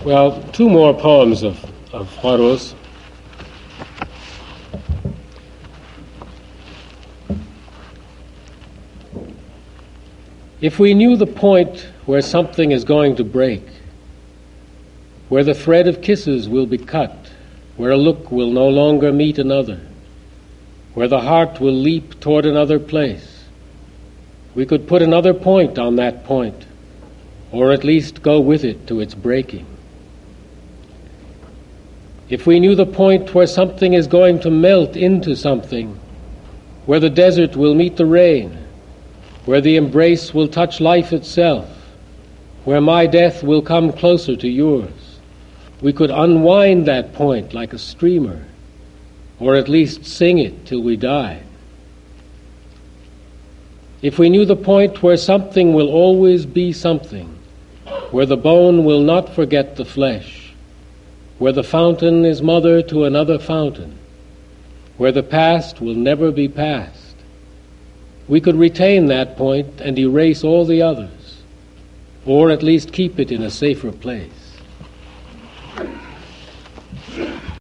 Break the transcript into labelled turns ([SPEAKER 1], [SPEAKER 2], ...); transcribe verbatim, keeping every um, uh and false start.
[SPEAKER 1] Well, two more poems of, of Juarros. If we knew the point where something is going to break, where the thread of kisses will be cut, where a look will no longer meet another, where the heart will leap toward another place, we could put another point on that point, or at least go with it to its breaking. If we knew the point where something is going to melt into something, where the desert will meet the rain, where the embrace will touch life itself, where my death will come closer to yours, we could unwind that point like a streamer, or at least sing it till we die. If we knew the point where something will always be something, where the bone will not forget the flesh, where the fountain is mother to another fountain, where the past will never be past, we could retain that point and erase all the others, or at least keep it in a safer place.